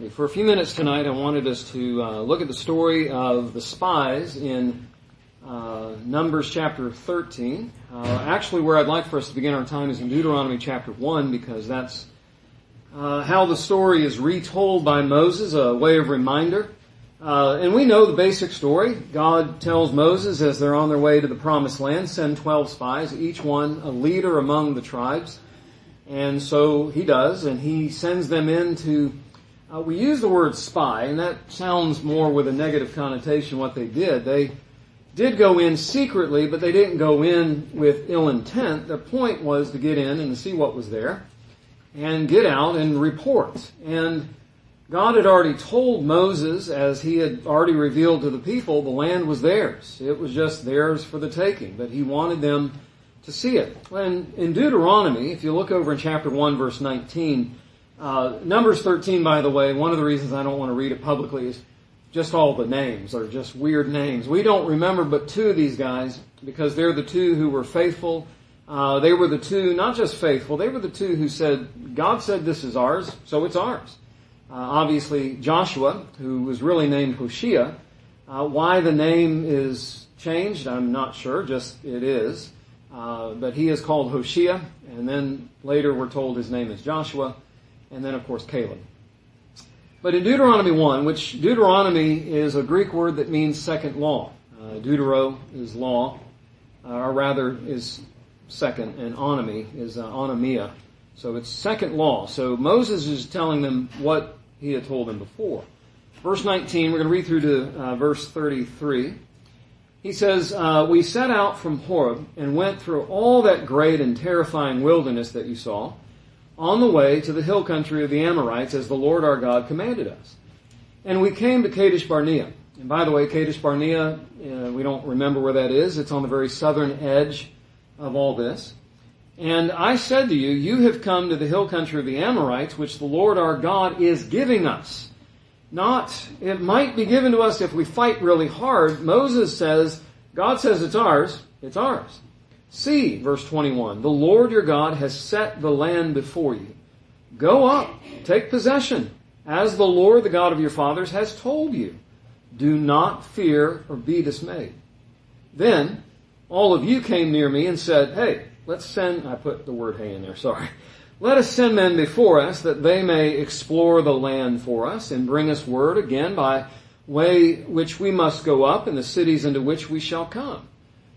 For a few minutes tonight, I wanted us to look at the story of the spies in Numbers chapter 13. Actually, where I'd like for us to begin our time is in Deuteronomy chapter 1, because that's how the story is retold by Moses, a way of reminder. And we know the basic story. God tells Moses as they're on their way to the promised land, send 12 spies, each one a leader among the tribes. And so he does, and he sends them in to, we use the word spy, and that sounds more with a negative connotation what they did. They did go in secretly, but they didn't go in with ill intent. Their point was to get in and to see what was there, and get out and report. And God had already told Moses, as he had already revealed to the people, the land was theirs. It was just theirs for the taking, but he wanted them to see it. And in Deuteronomy, if you look over in chapter 1, verse 19, Numbers 13, by the way, one of the reasons I don't want to read it publicly is just all the names are just weird names. We don't remember but two of these guys, because they're the two who were faithful. They were the two, not just faithful, they were the two who said, God said this is ours, so it's ours. Obviously, Joshua, who was really named Hoshea. Why the name is changed, I'm not sure, just it is. But he is called Hoshea, and then later we're told his name is Joshua, and then of course Caleb. But in Deuteronomy 1, which Deuteronomy is a Greek word that means second law. Deutero is law, or rather is second, and onomy is onomia. So it's second law. So Moses is telling them what he had told them before. Verse 19, we're going to read through to verse 33. He says, we set out from Horeb and went through all that great and terrifying wilderness that you saw, on the way to the hill country of the Amorites, as the Lord our God commanded us. And we came to Kadesh Barnea. And by the way, Kadesh Barnea, we don't remember where that is. It's on the very southern edge of all this. And I said to you, you have come to the hill country of the Amorites, which the Lord our God is giving us. Not, it might be given to us if we fight really hard. Moses says, God says it's ours, it's ours. See, verse 21, the Lord your God has set the land before you. Go up, take possession, as the Lord, the God of your fathers, has told you. Do not fear or be dismayed. Then all of you came near me and said, hey, let's send, I put the word hey in there, sorry. Let us send men before us that they may explore the land for us and bring us word again by way which we must go up and the cities into which we shall come.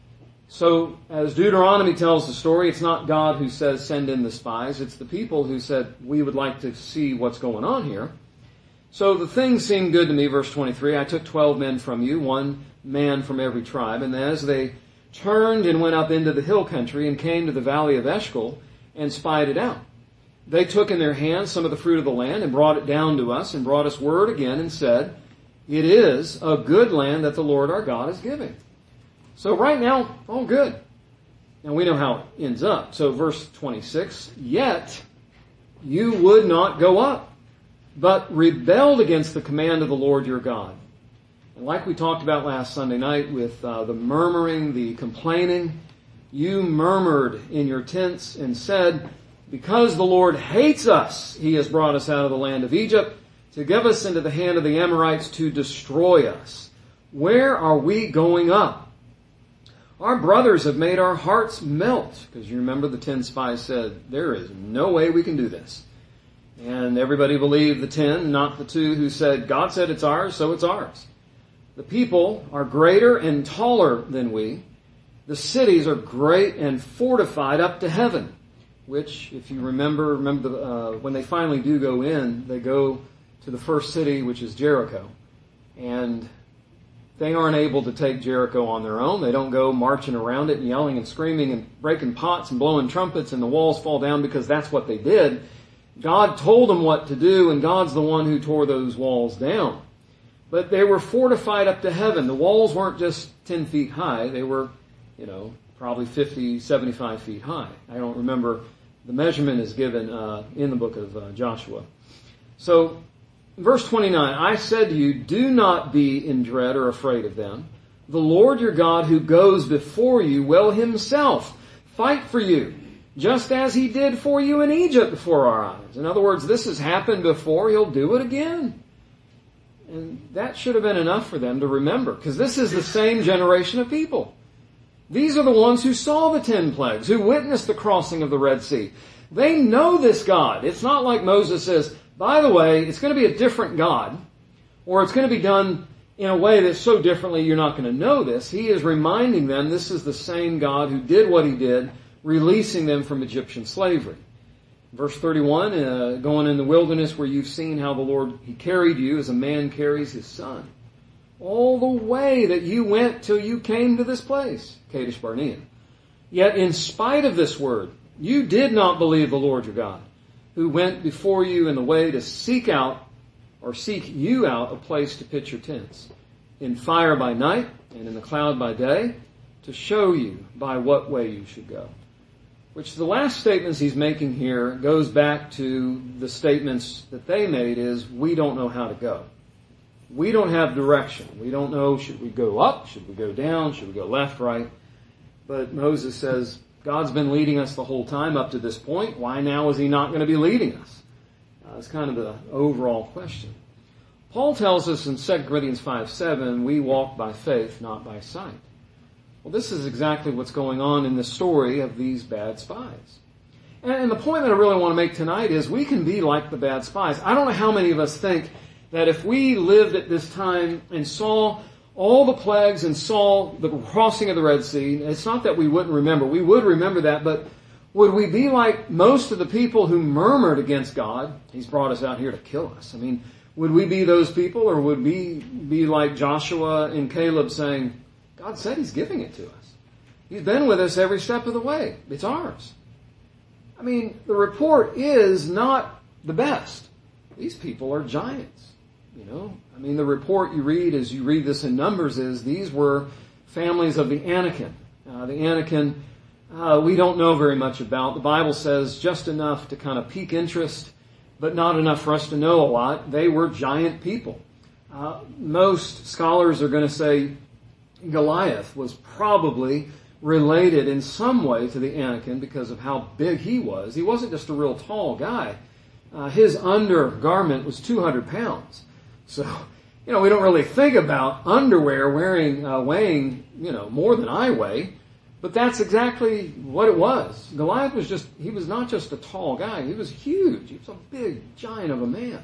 So as Deuteronomy tells the story, it's not God who says send in the spies. It's the people who said we would like to see what's going on here. So the things seemed good to me, verse 23. I took 12 men from you, one man from every tribe. And as they turned and went up into the hill country and came to the valley of Eshcol and spied it out, they took in their hands some of the fruit of the land and brought it down to us and brought us word again and said, it is a good land that the Lord our God is giving. So right now, all good. Now we know how it ends up. So verse 26, yet you would not go up, but rebelled against the command of the Lord your God. And like we talked about last Sunday night with the murmuring, the complaining, you murmured in your tents and said, because the Lord hates us, he has brought us out of the land of Egypt to give us into the hand of the Amorites to destroy us. Where are we going up? Our brothers have made our hearts melt. Because you remember the 10 spies said, there is no way we can do this. And everybody believed the 10, not the 2 who said, God said it's ours, so it's ours. The people are greater and taller than we. The cities are great and fortified up to heaven. Which, if you remember when they finally do go in, they go to the first city, which is Jericho. And they aren't able to take Jericho on their own. They don't go marching around it and yelling and screaming and breaking pots and blowing trumpets and the walls fall down because that's what they did. God told them what to do, and God's the one who tore those walls down. But they were fortified up to heaven. The walls weren't just 10 feet high. They were, probably 50, 75 feet high. I don't remember. The measurement is given in the book of Joshua. So, verse 29, I said to you, do not be in dread or afraid of them. The Lord your God who goes before you will himself fight for you. just as He did for you in Egypt before our eyes. In other words, this has happened before, He'll do it again. And that should have been enough for them to remember, because this is the same generation of people. These are the ones who saw the 10 plagues, who witnessed the crossing of the Red Sea. They know this God. It's not like Moses says, by the way, it's going to be a different God, or it's going to be done in a way that's so differently you're not going to know this. He is reminding them this is the same God who did what He did, releasing them from Egyptian slavery. Verse 31, going in the wilderness where you've seen how the Lord, He carried you as a man carries his son. All the way that you went till you came to this place, Kadesh Barnea. Yet in spite of this word, you did not believe the Lord your God, who went before you in the way to seek you out a place to pitch your tents, in fire by night and in the cloud by day, to show you by what way you should go. Which the last statements he's making here goes back to the statements that they made is, we don't know how to go. We don't have direction. We don't know, should we go up? Should we go down? Should we go left, right? But Moses says, God's been leading us the whole time up to this point. Why now is He not going to be leading us? That's kind of the overall question. Paul tells us in 2 Corinthians 5:7, we walk by faith, not by sight. Well, this is exactly what's going on in the story of these bad spies. And the point that I really want to make tonight is we can be like the bad spies. I don't know how many of us think that if we lived at this time and saw all the plagues and saw the crossing of the Red Sea, it's not that we wouldn't remember. We would remember that, but would we be like most of the people who murmured against God? He's brought us out here to kill us. I mean, would we be those people, or would we be like Joshua and Caleb saying, God said He's giving it to us. He's been with us every step of the way. It's ours. I mean, the report is not the best. These people are giants. I mean, the report you read as you read this in Numbers is these were families of the Anakim. The Anakim, we don't know very much about. The Bible says just enough to kind of pique interest, but not enough for us to know a lot. They were giant people. Most scholars are going to say Goliath was probably related in some way to the Anakim because of how big he was. He wasn't just a real tall guy. His undergarment was 200 pounds. So, we don't really think about underwear weighing, more than I weigh. But that's exactly what it was. Goliath he was not just a tall guy. He was huge. He was a big giant of a man.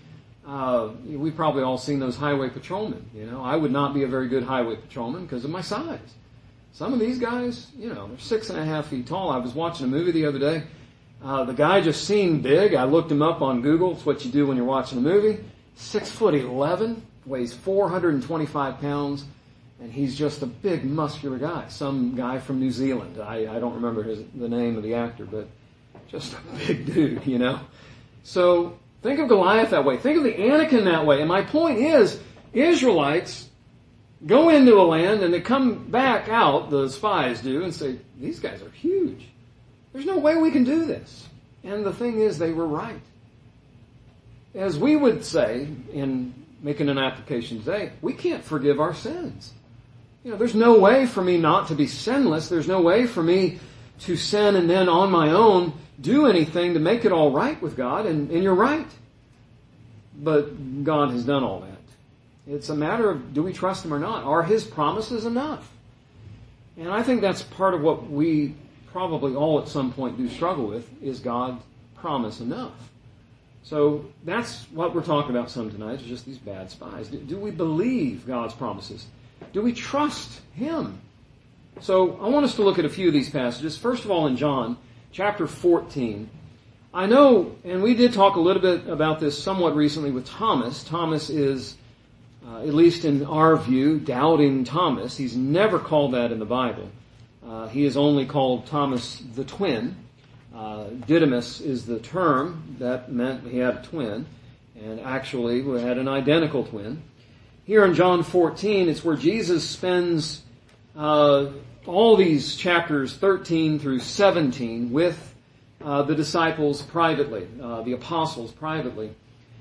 We've probably all seen those highway patrolmen. I would not be a very good highway patrolman because of my size. Some of these guys, they're 6.5 feet tall. I was watching a movie the other day. The guy just seemed big. I looked him up on Google. It's what you do when you're watching a movie. 6'11", weighs 425 pounds, and he's just a big, muscular guy. Some guy from New Zealand. I don't remember the name of the actor, but just a big dude, So think of Goliath that way. Think of the Anakim that way. And my point is, Israelites go into a land and they come back out, the spies do, and say, these guys are huge. There's no way we can do this. And the thing is, they were right. As we would say in making an application today, we can't forgive our sins. There's no way for me not to be sinless. There's no way for me to sin and then on my own do anything to make it all right with God. And you're right. But God has done all that. It's a matter of, do we trust Him or not? Are His promises enough? And I think that's part of what we probably all at some point do struggle with, is God's promise enough? So that's what we're talking about some tonight, is just these bad spies. Do we believe God's promises? Do we trust Him? So I want us to look at a few of these passages. First of all, in John chapter 14. I know, and we did talk a little bit about this somewhat recently with Thomas. Thomas is, at least in our view, doubting Thomas. He's never called that in the Bible. He is only called Thomas the twin. Didymus is the term that meant he had a twin, and actually we had an identical twin. Here in John 14, it's where Jesus spends all these chapters 13 through 17 with the disciples privately, the apostles privately.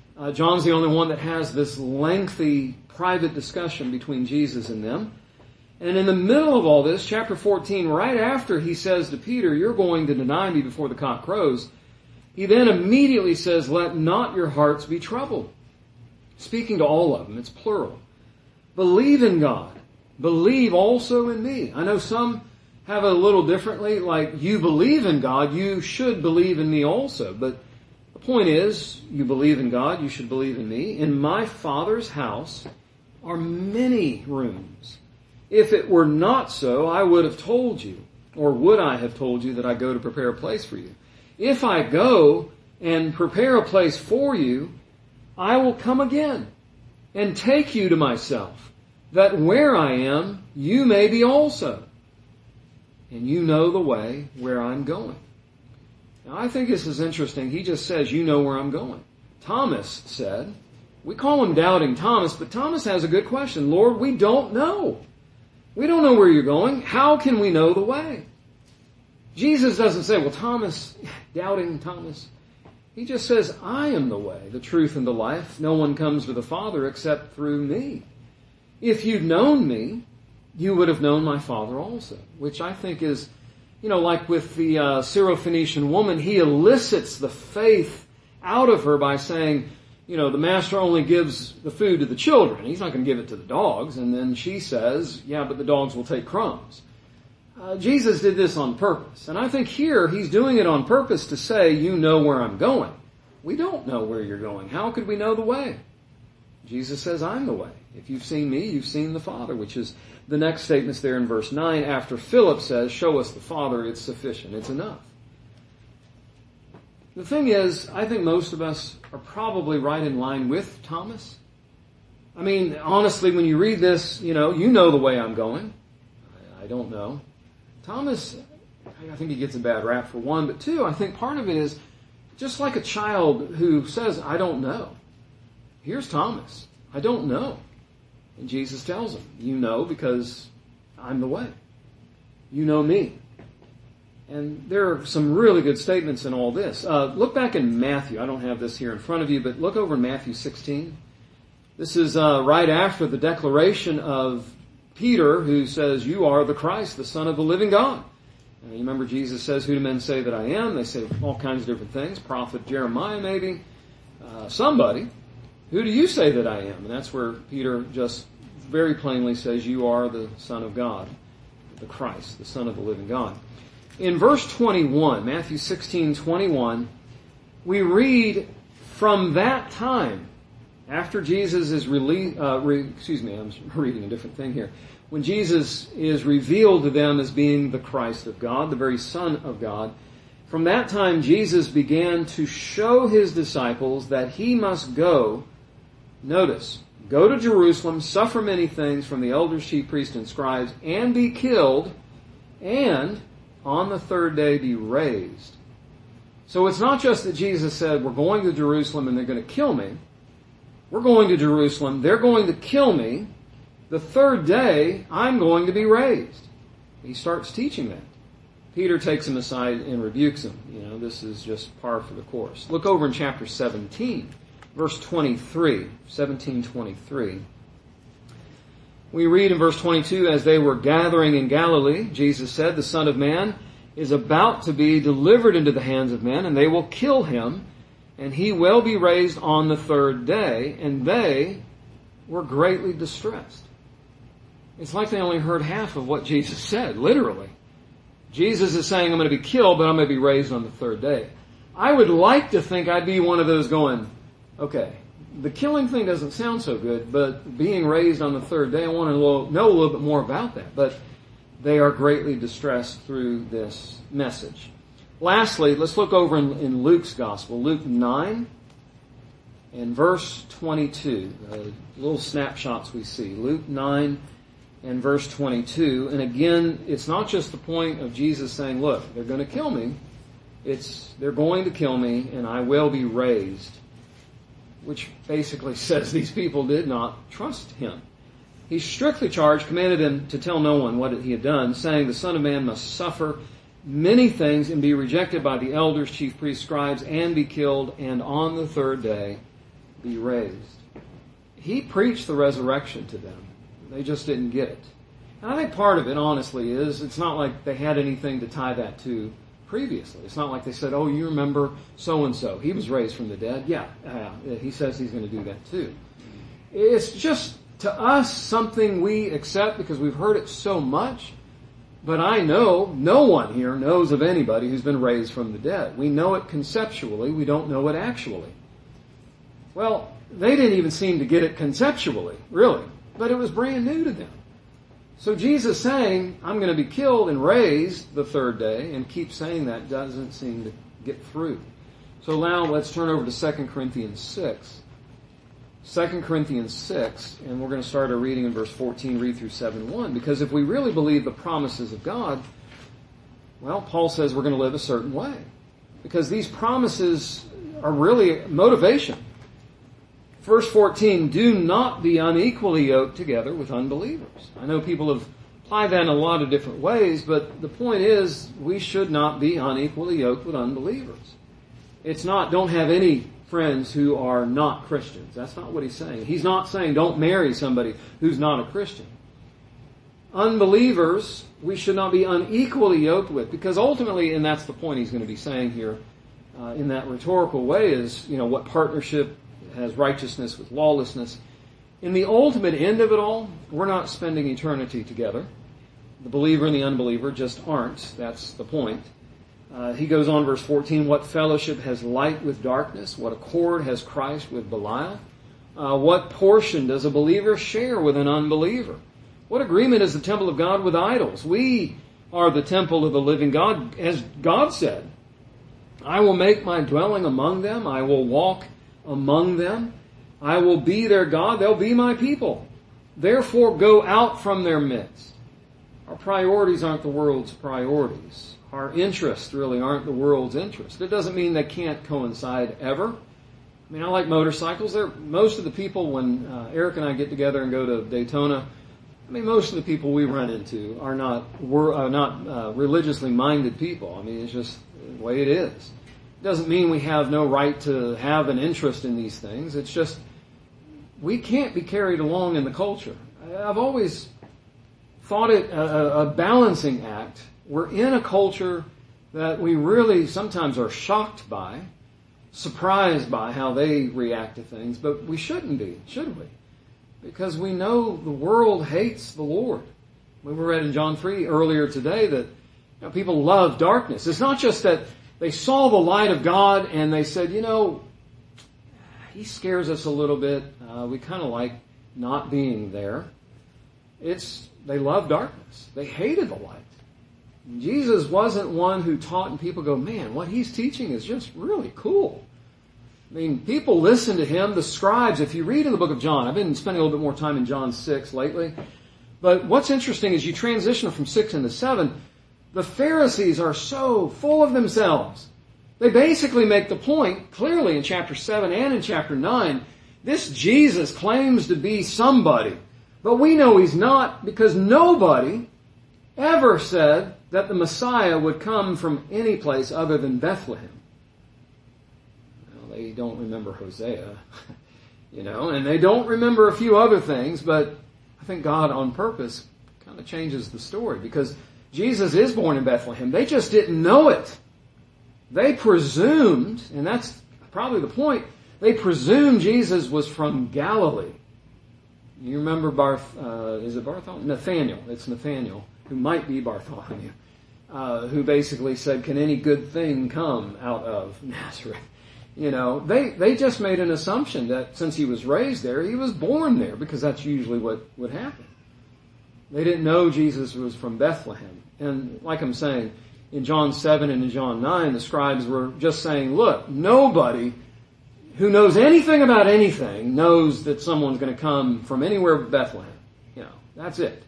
John's the only one that has this lengthy private discussion between Jesus and them. And in the middle of all this, chapter 14, right after he says to Peter, you're going to deny me before the cock crows, he then immediately says, let not your hearts be troubled. Speaking to all of them, it's plural. Believe in God. Believe also in me. I know some have it a little differently, like you believe in God, you should believe in me also. But the point is, you believe in God, you should believe in me. In my Father's house are many rooms. If it were not so, I would have told you, or would I have told you that I go to prepare a place for you. If I go and prepare a place for you, I will come again and take you to myself, that where I am, you may be also. And you know the way where I'm going. Now, I think this is interesting. He just says, you know where I'm going. Thomas said, we call him Doubting Thomas, but Thomas has a good question. Lord, we don't know. We don't know where you're going. How can we know the way? Jesus doesn't say, well, Thomas, Doubting Thomas. He just says, I am the way, the truth, and the life. No one comes to the Father except through me. If you'd known me, you would have known my Father also. Which I think is, like with the Syrophoenician woman, he elicits the faith out of her by saying, the master only gives the food to the children. He's not going to give it to the dogs. And then she says, yeah, but the dogs will take crumbs. Jesus did this on purpose. And I think here he's doing it on purpose to say, you know where I'm going. We don't know where you're going. How could we know the way? Jesus says, I'm the way. If you've seen me, you've seen the Father, which is the next statements there in verse 9. After Philip says, show us the Father, it's sufficient. It's enough. The thing is, I think most of us are probably right in line with Thomas. I mean, honestly, when you read this, you know the way I'm going. I don't know. Thomas, I think he gets a bad rap for one, but two, I think part of it is just like a child who says, I don't know. Here's Thomas. I don't know. And Jesus tells him, you know because I'm the way. You know me. And there are some really good statements in all this. Look back in Matthew. I don't have this here in front of you, but look over in Matthew 16. This is right after the declaration of Peter, who says, you are the Christ, the Son of the living God. And you remember Jesus says, who do men say that I am? They say all kinds of different things. Prophet Jeremiah maybe. Somebody. Who do you say that I am? And that's where Peter just very plainly says, you are the Son of God, the Christ, the Son of the living God. In verse 21, Matthew 16:21, we read, from that time, after Jesus is I'm reading a different thing here. When Jesus is revealed to them as being the Christ of God, the very Son of God, from that time Jesus began to show his disciples that he must go, notice, go to Jerusalem, suffer many things from the elders, chief priests, and scribes, and be killed, and on the third day be raised. So it's not just that Jesus said, we're going to Jerusalem and they're going to kill me. We're going to Jerusalem, they're going to kill me. The third day, I'm going to be raised. He starts teaching that. Peter takes him aside and rebukes him. This is just par for the course. Look over in chapter 17, verse 23, 17:23. We read in verse 22, as they were gathering in Galilee, Jesus said, the Son of Man is about to be delivered into the hands of men, and they will kill him, and he will be raised on the third day. And they were greatly distressed. It's like they only heard half of what Jesus said, literally. Jesus is saying, I'm going to be killed, but I'm going to be raised on the third day. I would like to think I'd be one of those going, okay, the killing thing doesn't sound so good, but being raised on the third day, I want to know a little bit more about that. But they are greatly distressed through this message. Lastly, let's look over in Luke's Gospel, Luke 9 and verse 22. Little snapshots we see. Luke 9 and verse 22. And again, it's not just the point of Jesus saying, look, they're going to kill me. They're going to kill me and I will be raised. Which basically says these people did not trust him. He strictly charged, commanded them to tell no one what he had done, saying the Son of Man must suffer many things and be rejected by the elders, chief priests, scribes, and be killed, and on the third day be raised. He preached the resurrection to them. They just didn't get it. And I think part of it, honestly, is it's not like they had anything to tie that to previously. It's not like they said, oh, you remember so-and-so. He was raised from the dead. Yeah, he says he's going to do that too. It's just, to us, something we accept because we've heard it so much. But I know no one here knows of anybody who's been raised from the dead. We know it conceptually. We don't know it actually. Well, they didn't even seem to get it conceptually, really. But it was brand new to them. So Jesus saying, I'm going to be killed and raised the third day, and keep saying that doesn't seem to get through. So now let's turn over to 2 Corinthians 6. 2 Corinthians 6, and we're going to start our reading in verse 14, read through 7:1. Because if we really believe the promises of God, well, Paul says we're going to live a certain way. Because these promises are really motivation. Verse 14, do not be unequally yoked together with unbelievers. I know people have applied that in a lot of different ways, but the point is we should not be unequally yoked with unbelievers. It's not, don't have any friends who are not Christians. That's not what he's saying. He's not saying don't marry somebody who's not a Christian. Unbelievers, we should not be unequally yoked with, because ultimately, and that's the point he's going to be saying here in that rhetorical way, is, what partnership has righteousness with lawlessness. In the ultimate end of it all, we're not spending eternity together. The believer and the unbeliever just aren't. That's the point. He goes on, verse 14, what fellowship has light with darkness? What accord has Christ with Belial? What portion does a believer share with an unbeliever? What agreement is the temple of God with idols? We are the temple of the living God, as God said. I will make my dwelling among them. I will walk among them. I will be their God. They'll be my people. Therefore, go out from their midst. Our priorities aren't the world's priorities. Our interests really aren't the world's interests. It doesn't mean they can't coincide ever. I mean, I like motorcycles. Most of the people, when Eric and I get together and go to Daytona, most of the people we run into are not religiously minded people. I mean, it's just the way it is. It doesn't mean we have no right to have an interest in these things. It's just we can't be carried along in the culture. I've always thought it a balancing act. We're in a culture that we really sometimes are shocked by, surprised by how they react to things, but we shouldn't be, should we? Because we know the world hates the Lord. We read in John 3 earlier today that people love darkness. It's not just that they saw the light of God and they said, he scares us a little bit. We kind of like not being there. They love darkness. They hated the light. Jesus wasn't one who taught and people go, man, what he's teaching is just really cool. I mean, people listen to him. The scribes, if you read in the book of John, I've been spending a little bit more time in John 6 lately, but what's interesting is you transition from 6 into 7, the Pharisees are so full of themselves. They basically make the point, clearly in chapter 7 and in chapter 9, this Jesus claims to be somebody, but we know he's not, because nobody ever said that the Messiah would come from any place other than Bethlehem. Well, they don't remember Hosea, and they don't remember a few other things, but I think God on purpose kind of changes the story, because Jesus is born in Bethlehem. They just didn't know it. They presumed, and that's probably the point, they presumed Jesus was from Galilee. You remember is it Bartholomew? Nathaniel. It's Nathaniel, who might be Bartholomew, who basically said, can any good thing come out of Nazareth? They just made an assumption that since he was raised there, he was born there, because that's usually what would happen. They didn't know Jesus was from Bethlehem. And like I'm saying, in John 7 and in John 9, the scribes were just saying, look, nobody who knows anything about anything knows that someone's going to come from anywhere but Bethlehem. That's it.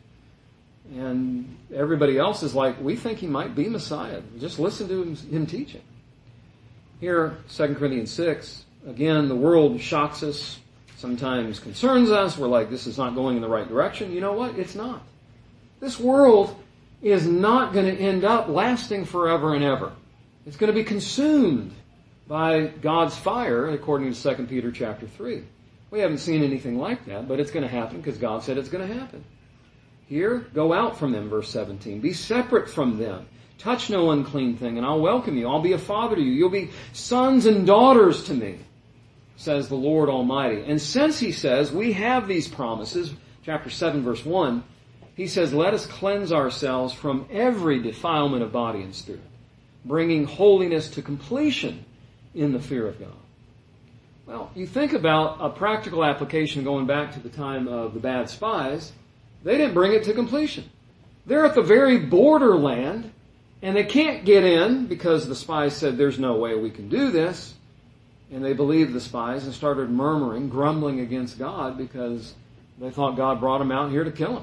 And everybody else is like, we think he might be Messiah. Just listen to him teaching. Here, 2 Corinthians 6, again, the world shocks us, sometimes concerns us. We're like, this is not going in the right direction. You know what? It's not. This world is not going to end up lasting forever and ever. It's going to be consumed by God's fire, according to 2 Peter chapter 3. We haven't seen anything like that, but it's going to happen because God said it's going to happen. Here, go out from them, verse 17. Be separate from them. Touch no unclean thing, and I'll welcome you. I'll be a father to you. You'll be sons and daughters to me, says the Lord Almighty. And since he says we have these promises, chapter 7, verse 1, he says, let us cleanse ourselves from every defilement of body and spirit, bringing holiness to completion in the fear of God. Well, you think about a practical application going back to the time of the bad spies. They didn't bring it to completion. They're at the very borderland, and they can't get in because the spies said there's no way we can do this. And they believed the spies and started murmuring, grumbling against God because they thought God brought them out here to kill them.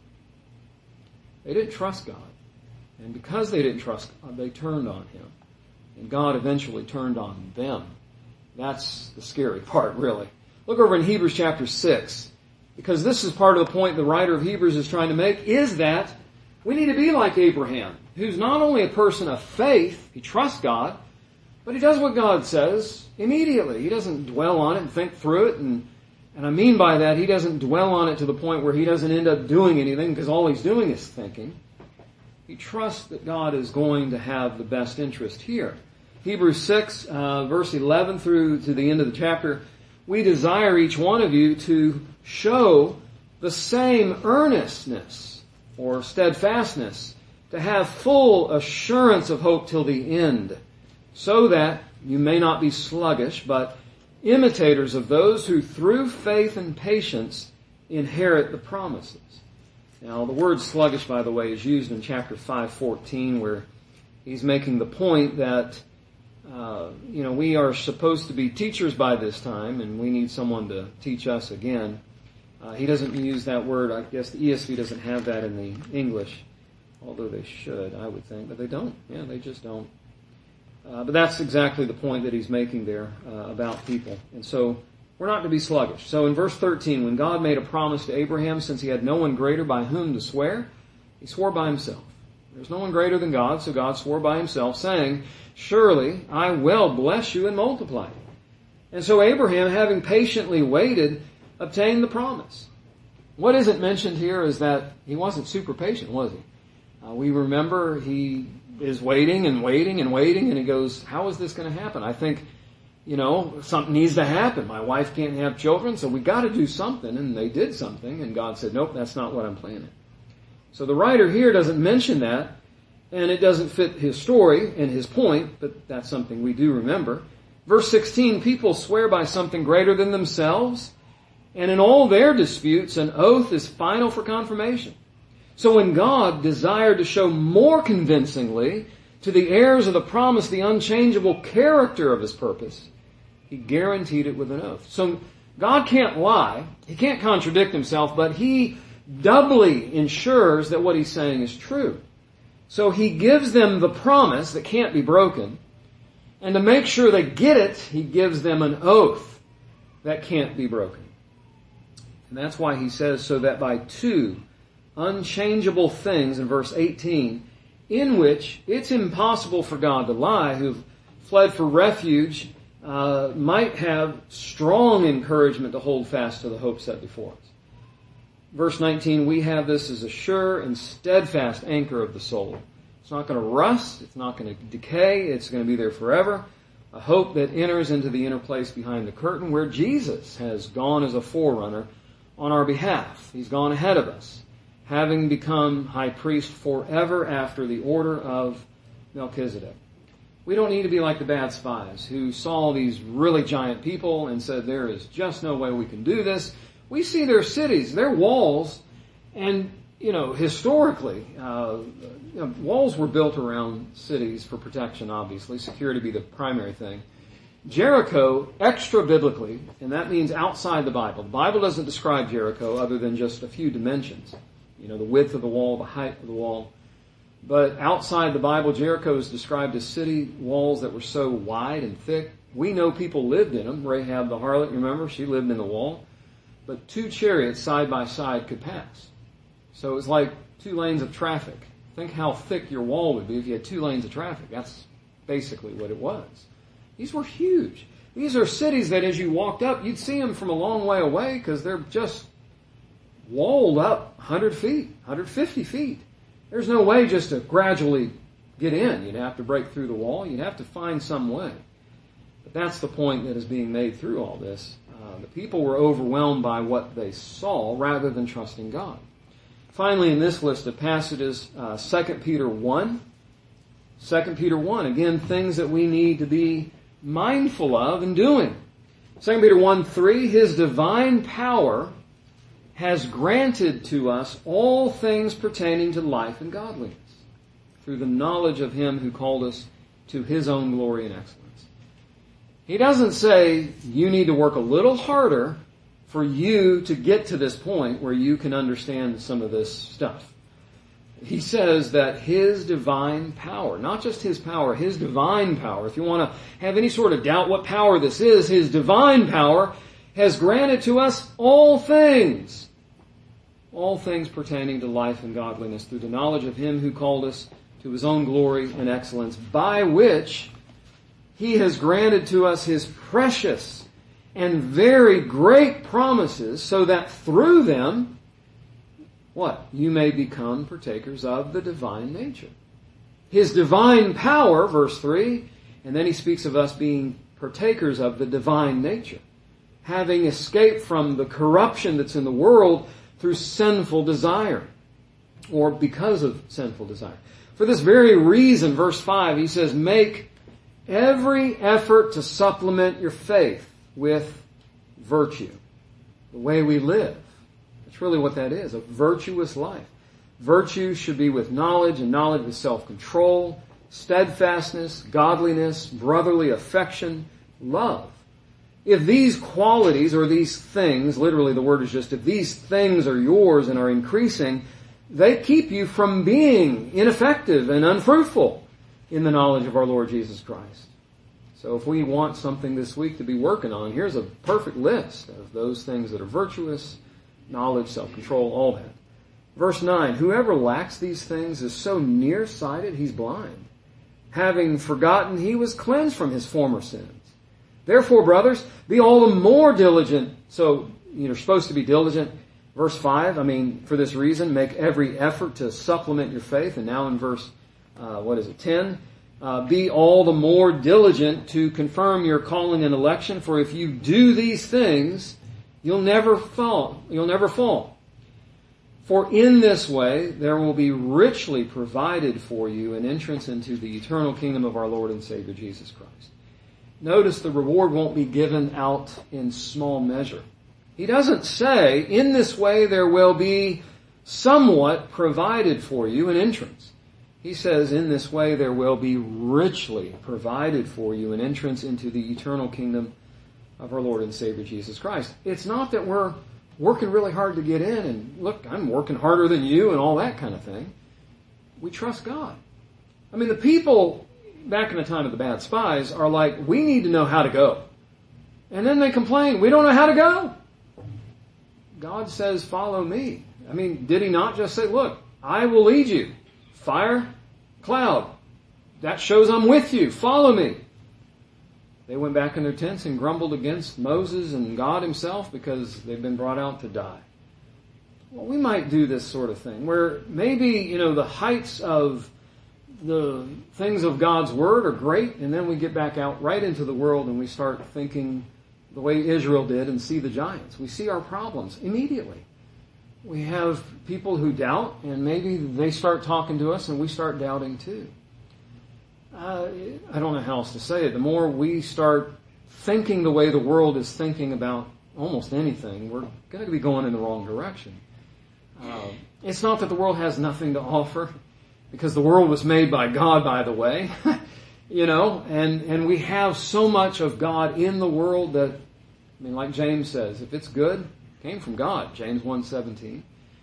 They didn't trust God. And because they didn't trust God, they turned on Him. And God eventually turned on them. That's the scary part, really. Look over in Hebrews chapter 6. Because this is part of the point the writer of Hebrews is trying to make, is that we need to be like Abraham, who's not only a person of faith, he trusts God, but he does what God says immediately. He doesn't dwell on it and think through it. And I mean by that, he doesn't dwell on it to the point where he doesn't end up doing anything because all he's doing is thinking. He trusts that God is going to have the best interest here. Hebrews 6, verse 11 through to the end of the chapter, we desire each one of you to show the same earnestness or steadfastness, to have full assurance of hope till the end, so that you may not be sluggish, but imitators of those who through faith and patience inherit the promises. Now, the word sluggish, by the way, is used in chapter 5:14, where he's making the point that we are supposed to be teachers by this time, and we need someone to teach us again. He doesn't use that word. I guess the ESV doesn't have that in the English, although they should, I would think, but they don't. Yeah, they just don't. But that's exactly the point that he's making there about people. And so we're not to be sluggish. So in verse 13, when God made a promise to Abraham, since he had no one greater by whom to swear, he swore by himself. There's no one greater than God, so God swore by himself, saying, surely I will bless you and multiply you. And so Abraham, having patiently waited, obtained the promise. What isn't mentioned here is that he wasn't super patient, was he? We remember he is waiting and waiting and waiting, and he goes, how is this going to happen? I think, something needs to happen. My wife can't have children, so we got to do something. And they did something, and God said, nope, that's not what I'm planning. So the writer here doesn't mention that, and it doesn't fit his story and his point, but that's something we do remember. Verse 16, people swear by something greater than themselves, and in all their disputes, an oath is final for confirmation. So when God desired to show more convincingly to the heirs of the promise the unchangeable character of His purpose, He guaranteed it with an oath. So God can't lie. He can't contradict Himself, but He doubly ensures that what He's saying is true. So He gives them the promise that can't be broken, and to make sure they get it, He gives them an oath that can't be broken. And that's why He says, so that by two unchangeable things in verse 18, in which it's impossible for God to lie, who've fled for refuge, might have strong encouragement to hold fast to the hope set before us. Verse 19, we have this as a sure and steadfast anchor of the soul. It's not going to rust, it's not going to decay, it's going to be there forever. A hope that enters into the inner place behind the curtain where Jesus has gone as a forerunner on our behalf. He's gone ahead of us, having become high priest forever after the order of Melchizedek. We don't need to be like the bad spies who saw these really giant people and said, there is just no way we can do this. We see their cities, their walls, and, historically, walls were built around cities for protection, obviously, security be the primary thing. Jericho, extra-biblically, and that means outside the Bible. The Bible doesn't describe Jericho other than just a few dimensions. The width of the wall, the height of the wall. But outside the Bible, Jericho is described as city walls that were so wide and thick. We know people lived in them. Rahab the harlot, remember, she lived in the wall. But two chariots side by side could pass. So it was like 2 lanes of traffic. Think how thick your wall would be if you had 2 lanes of traffic. That's basically what it was. These were huge. These are cities that as you walked up, you'd see them from a long way away because they're just walled up 100 feet, 150 feet. There's no way just to gradually get in. You'd have to break through the wall. You'd have to find some way. But that's the point that is being made through all this. The people were overwhelmed by what they saw rather than trusting God. Finally, in this list of passages, 2 Peter 1. 2 Peter 1, again, things that we need to be mindful of and doing. 2 Peter 1:3, His divine power has granted to us all things pertaining to life and godliness, through the knowledge of Him who called us to His own glory and excellence. He doesn't say you need to work a little harder for you to get to this point where you can understand some of this stuff. He says that His divine power, not just His power, His divine power, if you want to have any sort of doubt what power this is, His divine power has granted to us all things pertaining to life and godliness, through the knowledge of Him who called us to His own glory and excellence, by which He has granted to us His precious and very great promises, so that through them, what? You may become partakers of the divine nature. His divine power, verse 3, and then he speaks of us being partakers of the divine nature, having escaped from the corruption that's in the world through sinful desire, or because of sinful desire. For this very reason, verse 5, he says, make every effort to supplement your faith with virtue, the way we live. That's really what that is, a virtuous life. Virtue should be with knowledge, and knowledge with self-control, steadfastness, godliness, brotherly affection, love. If these qualities, or these things, literally the word is just, if these things are yours and are increasing, they keep you from being ineffective and unfruitful in the knowledge of our Lord Jesus Christ. So if we want something this week to be working on, here's a perfect list of those things that are virtuous: knowledge, self-control, all that. Verse 9, whoever lacks these things is so nearsighted he's blind, having forgotten he was cleansed from his former sins. Therefore, brothers, be all the more diligent. So, you're supposed to be diligent. Verse 5, for this reason, make every effort to supplement your faith. And now in verse, 10, be all the more diligent to confirm your calling and election. For if you do these things, you'll never fall. You'll never fall. For in this way, there will be richly provided for you an entrance into the eternal kingdom of our Lord and Savior Jesus Christ. Notice the reward won't be given out in small measure. He doesn't say, in this way there will be somewhat provided for you an entrance. He says, in this way there will be richly provided for you an entrance into the eternal kingdom of our Lord and Savior Jesus Christ. It's not that we're working really hard to get in and, look, I'm working harder than you and all that kind of thing. We trust God. The people back in the time of the bad spies are like, we need to know how to go. And then they complain, we don't know how to go. God says, follow me. Did He not just say, look, I will lead you. Fire, cloud. That shows I'm with you. Follow me. They went back in their tents and grumbled against Moses and God Himself because they've been brought out to die. Well, we might do this sort of thing where maybe, the heights of the things of God's Word are great, and then we get back out right into the world and we start thinking the way Israel did and see the giants. We see our problems immediately. We have people who doubt, and maybe they start talking to us and we start doubting too. I don't know how else to say it. The more we start thinking the way the world is thinking about almost anything, we're going to be going in the wrong direction. It's not that the world has nothing to offer, because the world was made by God, by the way, and we have so much of God in the world that, like James says, if it's good, it came from God, James 1:17.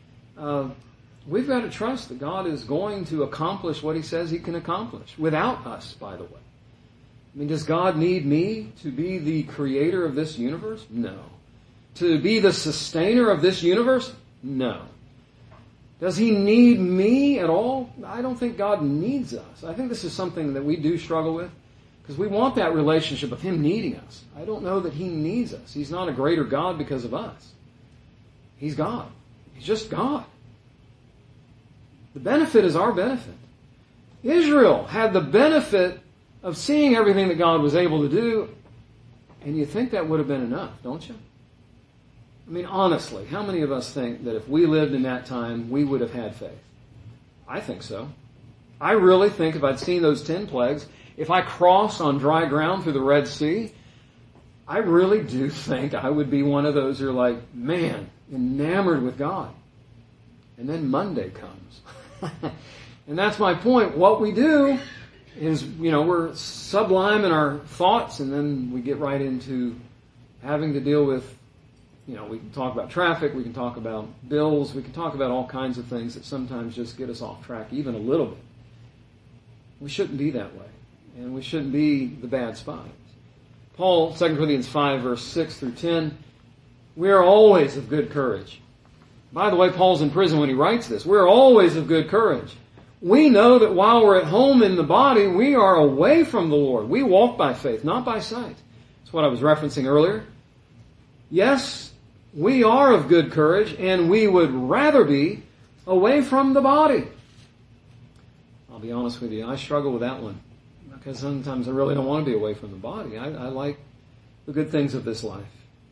We've got to trust that God is going to accomplish what He says He can accomplish, without us, by the way. Does God need me to be the creator of this universe? No. To be the sustainer of this universe? No. Does He need me at all? I don't think God needs us. I think this is something that we do struggle with, because we want that relationship of Him needing us. I don't know that He needs us. He's not a greater God because of us. He's God. He's just God. The benefit is our benefit. Israel had the benefit of seeing everything that God was able to do, and you think that would have been enough, don't you? I mean, honestly, how many of us think that if we lived in that time, we would have had faith? I think so. I really think if I'd seen those 10 plagues, if I crossed on dry ground through the Red Sea, I really do think I would be one of those who are like, man, enamored with God. And then Monday comes. And that's my point. What we do is, we're sublime in our thoughts, and then we get right into having to deal with, we can talk about traffic, we can talk about bills, we can talk about all kinds of things that sometimes just get us off track even a little bit. We shouldn't be that way, and we shouldn't be the bad spies. Paul, 2 Corinthians 5, verse 6 through 10, we are always of good courage. By the way, Paul's in prison when he writes this. We're always of good courage. We know that while we're at home in the body, we are away from the Lord. We walk by faith, not by sight. That's what I was referencing earlier. Yes, we are of good courage, and we would rather be away from the body. I'll be honest with you, I struggle with that one, because sometimes I really don't want to be away from the body. I like the good things of this life,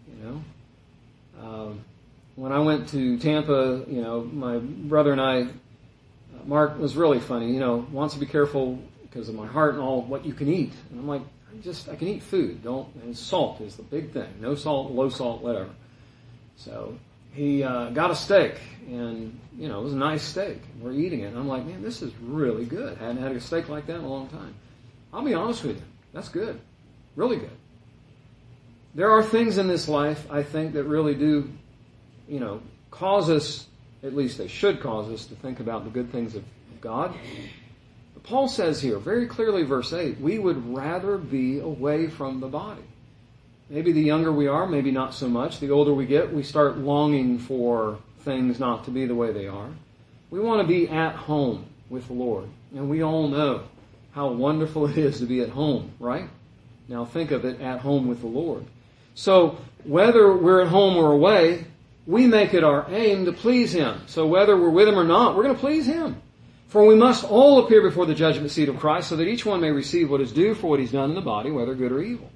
When I went to Tampa, my brother and I, Mark was really funny, wants to be careful because of my heart and all what you can eat. And I'm like, I can eat food. And salt is the big thing. No salt, low salt, whatever. So he got a steak, and, it was a nice steak. We're eating it. And I'm like, man, this is really good. I hadn't had a steak like that in a long time. I'll be honest with you. That's good. Really good. There are things in this life, I think, that really do, cause us, at least they should cause us to think about the good things of God. But Paul says here, very clearly, verse 8, we would rather be away from the body. Maybe the younger we are, maybe not so much. The older we get, we start longing for things not to be the way they are. We want to be at home with the Lord. And we all know how wonderful it is to be at home, right? Now think of it, at home with the Lord. So whether we're at home or away, we make it our aim to please Him. So whether we're with Him or not, we're going to please Him. For we must all appear before the judgment seat of Christ, so that each one may receive what is due for what he's done in the body, whether good or evil.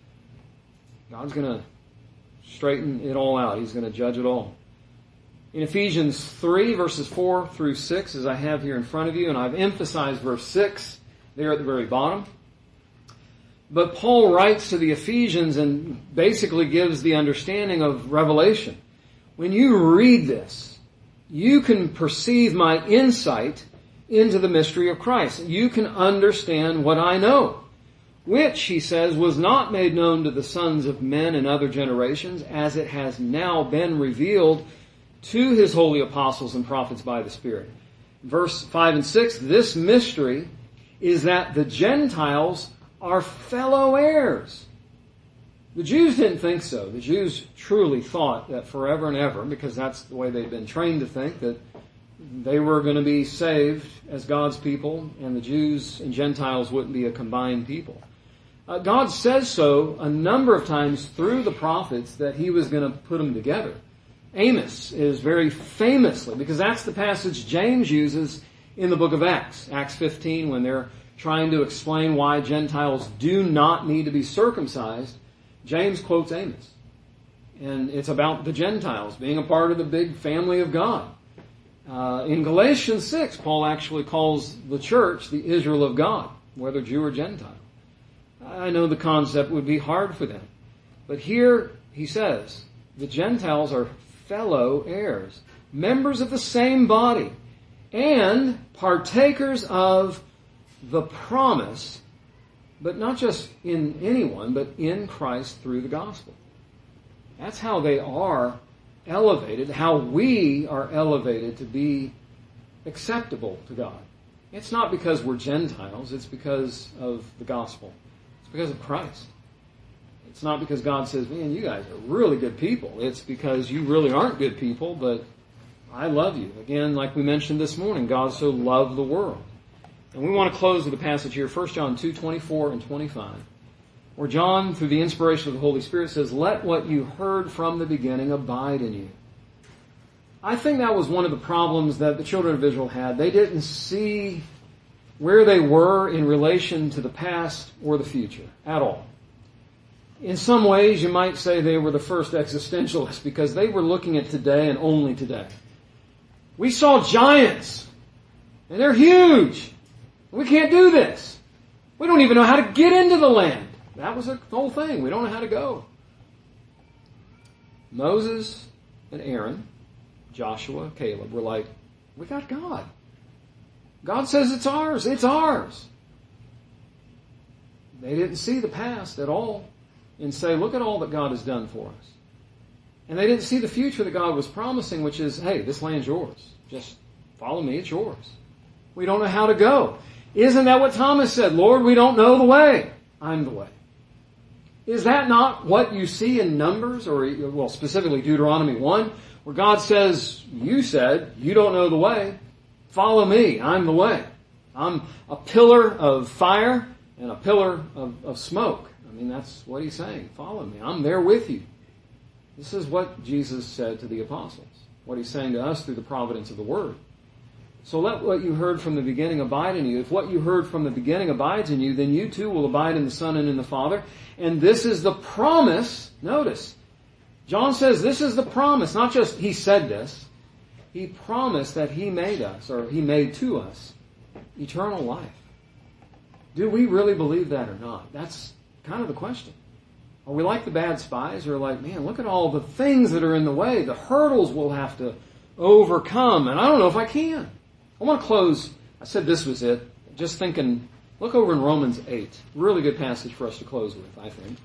God's going to straighten it all out. He's going to judge it all. In Ephesians 3, verses 4 through 6, as I have here in front of you, and I've emphasized verse 6 there at the very bottom. But Paul writes to the Ephesians and basically gives the understanding of Revelation. When you read this, you can perceive my insight into the mystery of Christ. You can understand what I know, which, he says, was not made known to the sons of men in other generations, as it has now been revealed to His holy apostles and prophets by the Spirit. Verse 5 and 6, this mystery is that the Gentiles are fellow heirs. The Jews didn't think so. The Jews truly thought that forever and ever, because that's the way they'd been trained to think, that they were going to be saved as God's people, and the Jews and Gentiles wouldn't be a combined people. God says so a number of times through the prophets that He was going to put them together. Amos is very famously, because that's the passage James uses in the book of Acts. Acts 15, when they're trying to explain why Gentiles do not need to be circumcised, James quotes Amos. And it's about the Gentiles being a part of the big family of God. In Galatians 6, Paul actually calls the church the Israel of God, whether Jew or Gentile. I know the concept would be hard for them. But here he says, the Gentiles are fellow heirs, members of the same body, and partakers of the promise, but not just in anyone, but in Christ through the gospel. That's how they are elevated, how we are elevated to be acceptable to God. It's not because we're Gentiles, it's because of the gospel. It's because of Christ. It's not because God says, man, you guys are really good people. It's because you really aren't good people, but I love you. Again, like we mentioned this morning, God so loved the world. And we want to close with a passage here, 1 John 2, 24 and 25, where John, through the inspiration of the Holy Spirit, says, let what you heard from the beginning abide in you. I think that was one of the problems that the children of Israel had. They didn't see where they were in relation to the past or the future at all. In some ways, you might say they were the first existentialists because they were looking at today and only today. We saw giants, and they're huge. We can't do this. We don't even know how to get into the land. That was the whole thing. We don't know how to go. Moses and Aaron, Joshua, Caleb were like, we got God. God says it's ours. It's ours. They didn't see the past at all and say, look at all that God has done for us. And they didn't see the future that God was promising, which is, hey, this land's yours. Just follow me, it's yours. We don't know how to go. Isn't that what Thomas said? Lord, we don't know the way. I'm the way. Is that not what you see in Numbers, or well, specifically Deuteronomy 1, where God says, you said, you don't know the way. Follow me, I'm the way. I'm a pillar of fire and a pillar of smoke. I mean, that's what he's saying. Follow me. I'm there with you. This is what Jesus said to the apostles. What he's saying to us through the providence of the Word. So let what you heard from the beginning abide in you. If what you heard from the beginning abides in you, then you too will abide in the Son and in the Father. And this is the promise. Notice, John says this is the promise. Not just he said this. He promised that he made us, or he made to us, eternal life. Do we really believe that or not? That's kind of the question. Are we like the bad spies who are like, man, look at all the things that are in the way, the hurdles we'll have to overcome, and I don't know if I can. I want to close, I said this was it, just thinking, look over in Romans 8. Really good passage for us to close with, I think.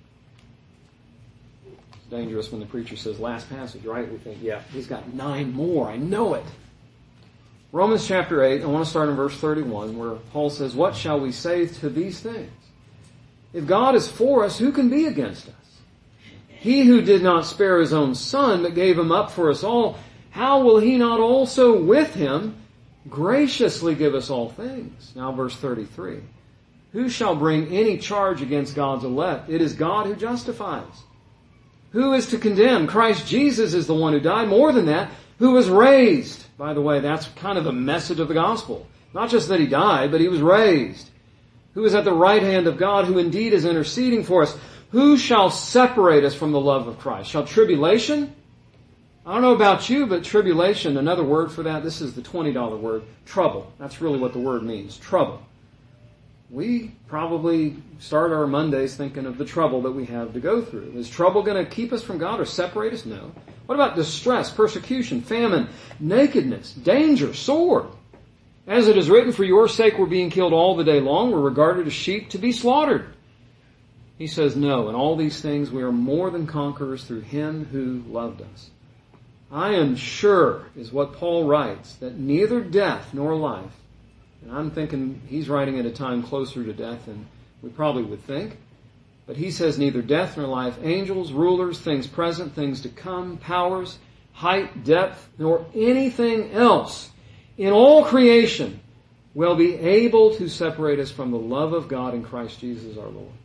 It's dangerous when the preacher says last passage, right? We think, yeah, he's got 9 more, I know it. Romans chapter 8, I want to start in verse 31, where Paul says, what shall we say to these things? If God is for us, who can be against us? He who did not spare his own Son, but gave him up for us all, how will he not also with him graciously give us all things? Now verse 33. Who shall bring any charge against God's elect? It is God who justifies. Who is to condemn? Christ Jesus is the one who died. More than that, who was raised. By the way, that's kind of the message of the gospel. Not just that he died, but he was raised. Who is at the right hand of God, who indeed is interceding for us. Who shall separate us from the love of Christ? Shall tribulation? I don't know about you, but tribulation, another word for that, this is the $20 word, trouble. That's really what the word means, trouble. We probably start our Mondays thinking of the trouble that we have to go through. Is trouble going to keep us from God or separate us? No. What about distress, persecution, famine, nakedness, danger, sword? As it is written, for your sake we're being killed all the day long. We're regarded as sheep to be slaughtered. He says, no, in all these things we are more than conquerors through him who loved us. I am sure, is what Paul writes, that neither death nor life, and I'm thinking he's writing at a time closer to death than we probably would think, but he says neither death nor life, angels, rulers, things present, things to come, powers, height, depth, nor anything else in all creation will be able to separate us from the love of God in Christ Jesus our Lord.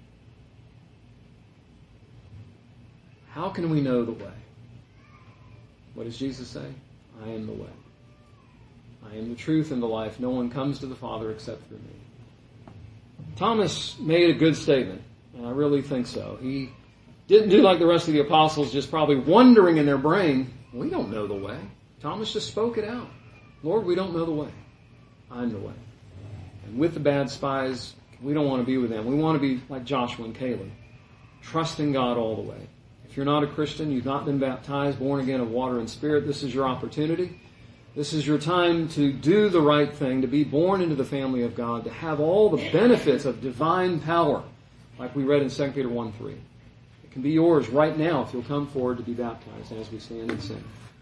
How can we know the way? What does Jesus say? I am the way. I am the truth and the life. No one comes to the Father except through me. Thomas made a good statement, and I really think so. He didn't do like the rest of the apostles, just probably wondering in their brain, we don't know the way. Thomas just spoke it out. Lord, we don't know the way. I'm the way. And with the bad spies, we don't want to be with them. We want to be like Joshua and Caleb, trusting God all the way. If you're not a Christian, you've not been baptized, born again of water and spirit, this is your opportunity. This is your time to do the right thing, to be born into the family of God, to have all the benefits of divine power, like we read in 2 Peter 1:3. It can be yours right now if you'll come forward to be baptized as we stand and sing.